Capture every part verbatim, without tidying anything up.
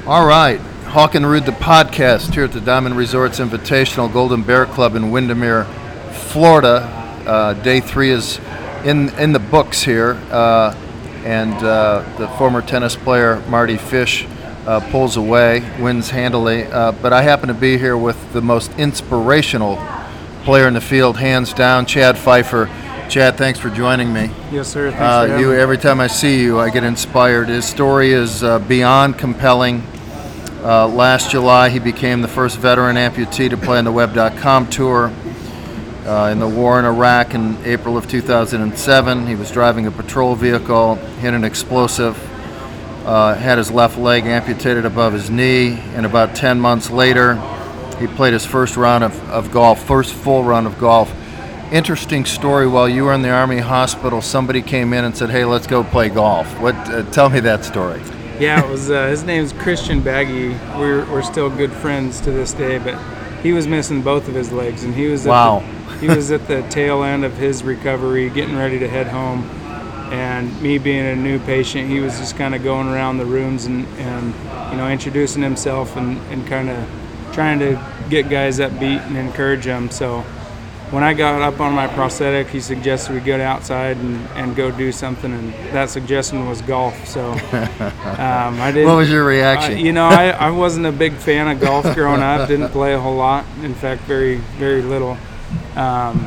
All right, Hawk and Rude, the podcast here at the Diamond Resorts Invitational Golden Bear Club in Windermere, Florida. Uh, day three is in in the books here, uh, and uh, the former tennis player Mardy Fish uh, pulls away, wins handily. Uh, but I happen to be here with the most inspirational player in the field, hands down, Chad Pfeiffer. Chad, thanks for joining me. Yes, sir. Thanks uh, for having you, me. Every time I see you, I get inspired. His story is uh, beyond compelling. Uh, last July, he became the first veteran amputee to play on the Web dot com tour. Uh, in the war in Iraq in April of two thousand seven, he was driving a patrol vehicle, hit an explosive, uh, had his left leg amputated above his knee, and about ten months later, he played his first round of, of golf, first full round of golf. Interesting story. While you were in the Army hospital, somebody came in and said, "Hey, let's go play golf." What? Uh, tell me that story. Yeah, it was. Uh, his name's Christian Baggy. We're we're still good friends to this day, but he was missing both of his legs, and he was at wow. the, he was at the tail end of his recovery, getting ready to head home. And me being a new patient, he was just kind of going around the rooms and, and you know introducing himself and, and kind of trying to get guys upbeat and encourage them. So when I got up on my prosthetic, he suggested we go outside and, and go do something, and that suggestion was golf. So um, I didn't. What was your reaction? I, you know, I, I wasn't a big fan of golf growing up. Didn't play a whole lot. In fact, very very little. Um,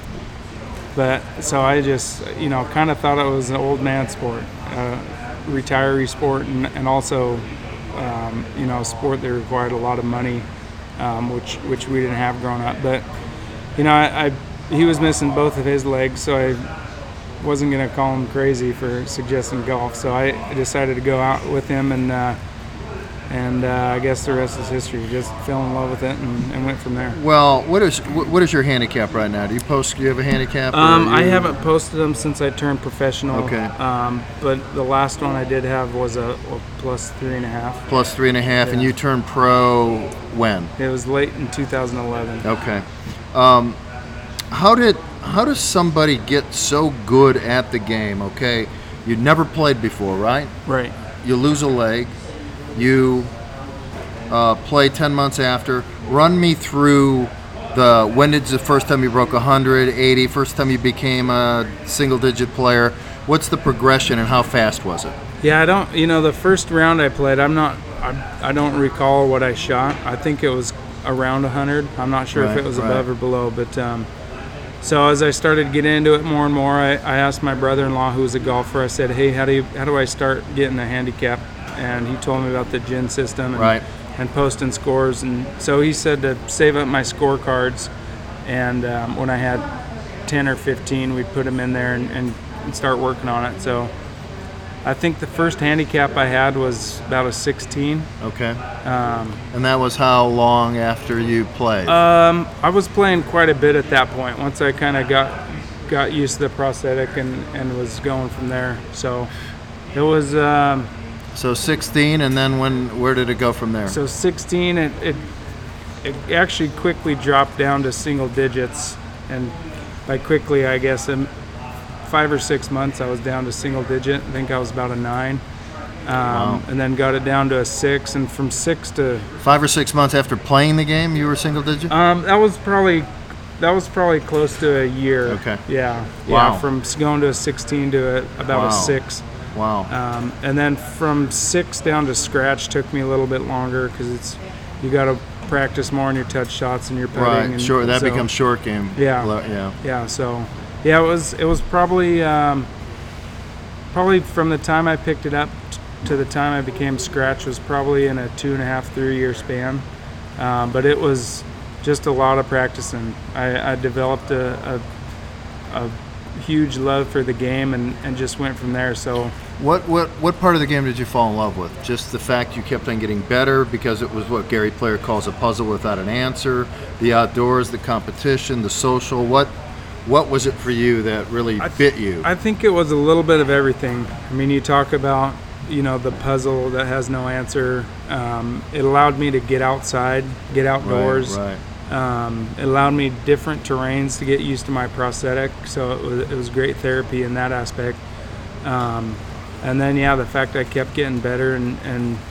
but so I just you know kind of thought it was an old man sport, uh, retiree sport, and, and also um, you know a sport that required a lot of money, um, which which we didn't have growing up. But You know, I, I he was missing both of his legs, so I wasn't going to call him crazy for suggesting golf. So I decided to go out with him, and uh, and uh, I guess the rest is history. Just fell in love with it and, and went from there. Well, what is what is your handicap right now? Do you post? Do you have a handicap? Um, you... I haven't posted them since I turned professional. Okay. Um, but the last one I did have was a, a plus three and a half. Plus three and a half, Yeah. and you turned pro when? It was late in two thousand eleven. Okay. Um, how did how does somebody get so good at the game? Okay, you'd never played before, right? Right. You lose a leg. You uh, play ten months after. Run me through the when did the first time you broke one hundred, eighty, first time you became a single-digit player. What's the progression and how fast was it? Yeah, I don't. You know, the first round I played, I'm not. I, I don't recall what I shot. I think it was around one hundred. I'm not sure Right, if it was right. above or below, but um, so as I started getting into it more and more, I, I asked my brother-in-law, who was a golfer. I said, "Hey, how do you how do I start getting a handicap?" And he told me about the G I N system and, Right. and posting scores. And so he said to save up my scorecards, and um, when I had ten or fifteen, we'd put them in there and, and, and start working on it. So I think the first handicap I had was about a sixteen. Okay. Um, And that was how long after you played? Um, I was playing quite a bit at that point. Once I kind of got got used to the prosthetic and, and was going from there. So it was um, so sixteen, and then when? Where did it go from there? so sixteen. It, it it actually quickly dropped down to single digits, and by quickly, I guess in five or six months, I was down to single digit. I think I was about a nine. Um, Wow. And then got it down to a six, and from six to Five or six months after playing the game, you were single digit? Um, that was probably that was probably close to a year. Okay. Yeah. Wow. Yeah. From s- going to a sixteen to a, about Wow. a six, Wow. um, and then from six down to scratch took me a little bit longer because it's you got to practice more on your touch shots and your putting. Right, and sure. That so- becomes short game. Yeah. Le- Yeah. Yeah. So yeah, it was it was probably um, probably from the time I picked it up t- to the time I became scratch was probably in a two and a half three year span, um, but it was just a lot of practicing. I, I developed a, a, a huge love for the game and, and just went from there. So What what what part of the game did you fall in love with? Just the fact you kept on getting better because it was what Gary Player calls a puzzle without an answer. The outdoors, the competition, the social. What what was it for you that really I bit you? I think it was a little bit of everything. I mean, you talk about, you know, the puzzle that has no answer. Um, it allowed me to get outside, get outdoors. Right. right. Um, it allowed me different terrains to get used to my prosthetic, so it was, it was great therapy in that aspect. Um, and then, yeah, the fact I kept getting better and, and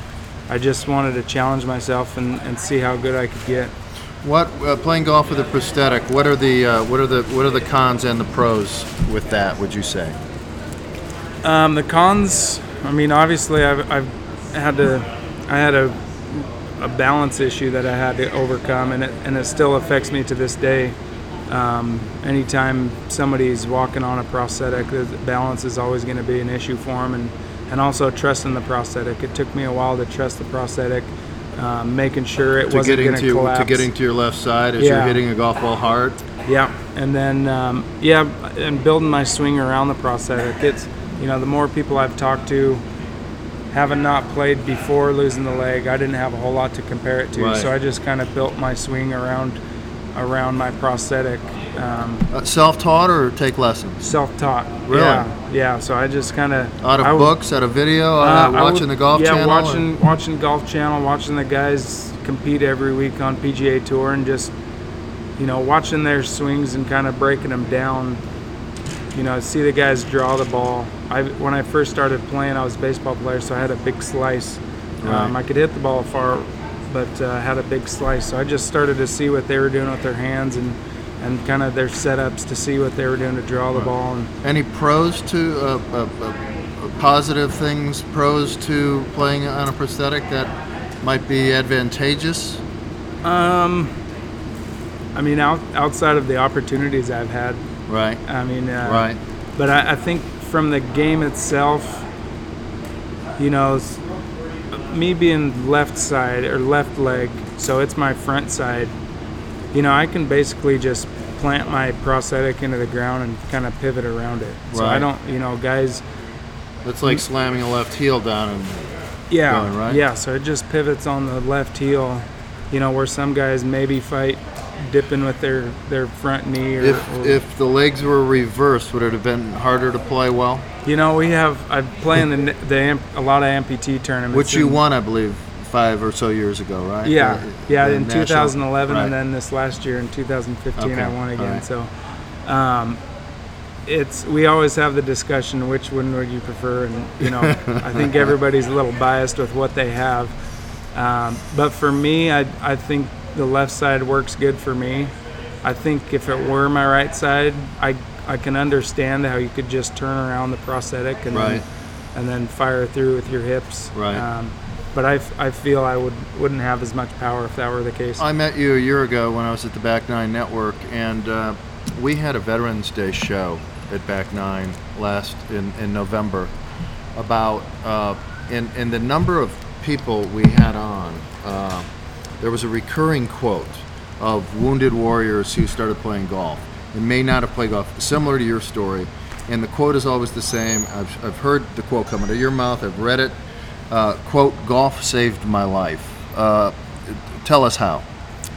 I just wanted to challenge myself and, and see how good I could get. What uh, playing golf with a prosthetic? What are the uh, what are the what are the cons and the pros with that? Would you say? Um, the cons. I mean, obviously, I've, I've had to. I had a a balance issue that I had to overcome, and it and it still affects me to this day. Um, anytime somebody's walking on a prosthetic, the balance is always going to be an issue for them, and, and also trusting the prosthetic. It took me a while to trust the prosthetic, um, making sure it to wasn't going to collapse. To getting to your left side as Yeah. you're hitting a golf ball hard. Yeah, and then um, yeah, and building my swing around the prosthetic. It's, you know, the more people I've talked to, having not played before losing the leg, I didn't have a whole lot to compare it to, Right. so I just kind of built my swing around around my prosthetic. Um, Uh, self-taught or take lessons? self-taught. Really? Yeah, yeah. So I just kind of Out of books, out of video, out of watching the Golf yeah, Channel? Yeah, watching watching Golf Channel, watching the guys compete every week on P G A Tour, and just, you know, watching their swings and kind of breaking them down. You know, see the guys draw the ball. I when I first started playing, I was a baseball player, so I had a big slice. Um, Right. I could hit the ball far, but uh, had a big slice. So I just started to see what they were doing with their hands and, and kind of their setups to see what they were doing to draw the ball. And Any pros to uh, uh, uh, positive things, pros to playing on a prosthetic that might be advantageous? um, I mean, out, outside of the opportunities I've had, Right. I mean, uh, Right. But I, I think from the game itself, you know, s- me being left side or left leg, so it's my front side, you know, I can basically just plant my prosthetic into the ground and kind of pivot around it. So I Right. don't, you know, guys, It's like slamming a left heel down and yeah, going, right? yeah, so it just pivots on the left heel, you know, where some guys maybe fight dipping with their, their front knee. Or, if or, if the legs were reversed, would it have been harder to play well? you know, we have, I play in the, the amp, a lot of amputee tournaments. Which you and- won, I believe, five or so years ago, right? Yeah, The- yeah. the In national- two thousand eleven, right. and then this last year in two thousand fifteen, Okay, I won all again. right. So, um, it's we always have the discussion: which one would you prefer? And you know, I think everybody's a little biased with what they have. Um, but for me, I I think the left side works good for me. I think if it were my right side, I I can understand how you could just turn around the prosthetic and Right. then, and then fire through with your hips. Right. Um, but I, f- I feel I would wouldn't have as much power if that were the case. I met you a year ago when I was at the Back Nine Network, and uh, we had a Veterans Day show at Back Nine last in, in November about uh, in in the number of people we had on. Uh, there was a recurring quote of wounded warriors who started playing golf and may not have played golf, similar to your story. And the quote is always the same. I've, I've heard the quote come out of your mouth. I've read it. Uh, quote, golf saved my life. Uh, tell us how.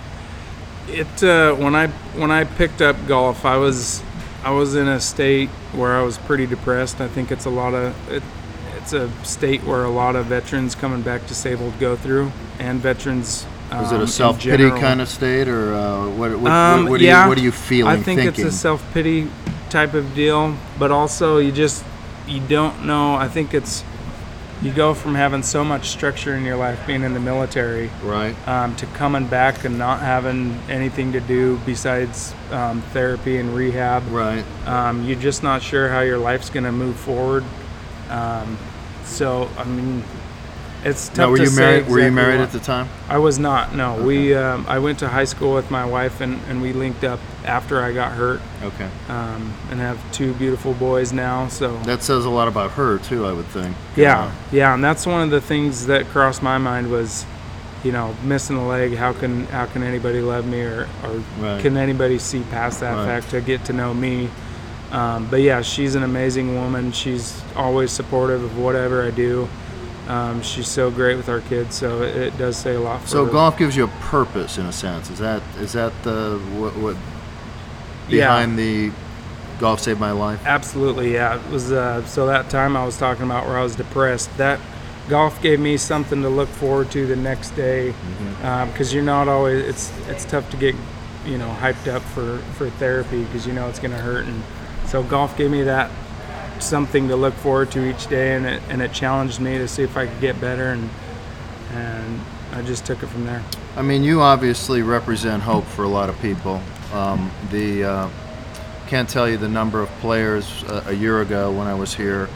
It uh, when I when I picked up golf, I was I was in a state where I was pretty depressed. I think it's a lot of it, it's a state where a lot of veterans coming back disabled go through, and veterans. Was it um, a in self-pity general. kind of state, or uh, what? What, Um, what, what, are yeah, you, what are you feeling? I think thinking? it's a self-pity type of deal, but also you just you don't know. I think it's you go from having so much structure in your life, being in the military, right. um, to coming back and not having anything to do besides um, therapy and rehab. Right. Um, you're just not sure how your life's going to move forward. Um, so I mean, it's tough Now, were to you say married? Were you exactly married what- at the time? I was not. No, Okay. we. Um, I went to high school with my wife, and, and we linked up after I got hurt, Okay. um, and have two beautiful boys now. So That says a lot about her too, I would think. yeah, yeah, and that's one of the things that crossed my mind was, you know, missing a leg. How can how can anybody love me, or or Right. can anybody see past that Right. fact to get to know me? Um, but yeah, she's an amazing woman. She's always supportive of whatever I do. Um, she's so great with our kids, so it, it does say a lot for So her. golf gives you a purpose in a sense. Is that is that the what, what Yeah. behind the golf saved my life? Absolutely, yeah. It was uh, so that time I was talking about where I was depressed. That golf gave me something to look forward to the next day, because you're not always. It's it's tough to get, you know, hyped up for for therapy because you know it's going to hurt, and so golf gave me that something to look forward to each day, and it and it challenged me to see if I could get better, and and I just took it from there. I mean, you obviously represent hope for a lot of people. Um, the uh, can't tell you the number of players uh, a year ago when I was here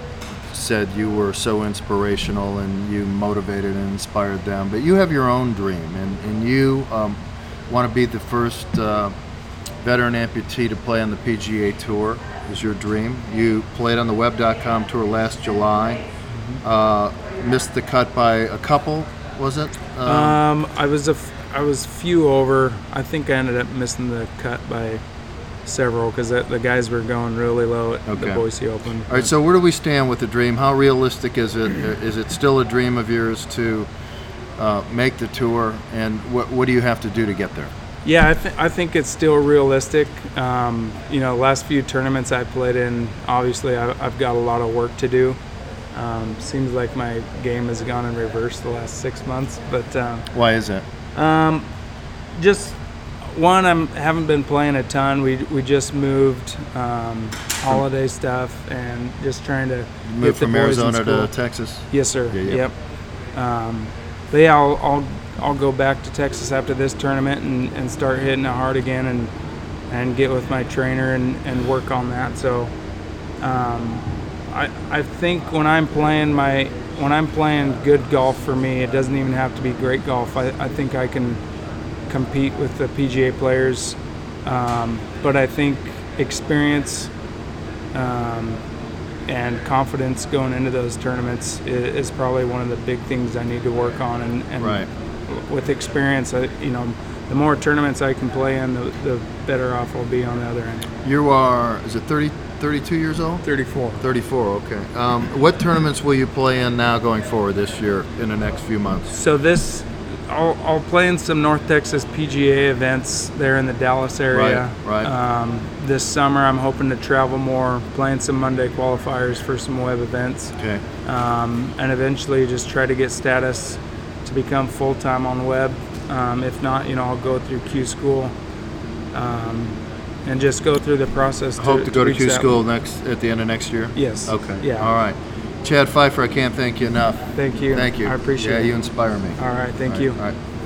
said you were so inspirational and you motivated and inspired them. But you have your own dream, and, and you um, want to be the first uh, veteran amputee to play on the P G A Tour. Is your dream. You played on the web dot com Tour last July. Uh, missed the cut by a couple, was it? Um, Um, I was a f- I was few over. I think I ended up missing the cut by several because the guys were going really low at Okay. the Boise Open. All right, so where do we stand with the dream? How realistic is it? Is it still a dream of yours to uh, make the tour? And what, what do you have to do to get there? Yeah, I, th- I think it's still realistic. Um, you know, last few tournaments I played in, obviously I, I've got a lot of work to do. Um, seems like my game has gone in reverse the last six months, but um, Why is that? um, just one, I haven't been playing a ton. We we just moved, um, holiday stuff, and just trying to You moved get the from boys in Arizona to school. Texas? Yes, sir. Yeah, yeah. Yep. Um, but yeah, I'll, I'll I'll go back to Texas after this tournament and, and start hitting it hard again and and get with my trainer and, and work on that. So um, I I think when I'm playing my when I'm playing good golf for me, it doesn't even have to be great golf. I, I think I can compete with the P G A players, um, but I think experience um, and confidence going into those tournaments is, is probably one of the big things I need to work on. And, and Right. with experience, I, you know, the more tournaments I can play in, the, the better off I'll be on the other end. You are, is it thirty, thirty-two years old? thirty-four. thirty-four, okay. Um, what tournaments will you play in now going forward this year in the next few months? So this, I'll, I'll play in some North Texas P G A events there in the Dallas area. Right, right. Um, this summer I'm hoping to travel more, playing some Monday qualifiers for some web events. Okay. Um, and eventually just try to get status to become full-time on web. Um, if not, you know, I'll go through Q school um, and just go through the process. To, Hope to go to reach Q that school one. next at the end of next year? Yes. Okay. Yeah. All right. Chad Pfeiffer, I can't thank you enough. Thank you. Thank you. I appreciate yeah, it. you inspire me. All right. Thank All right, you. All right.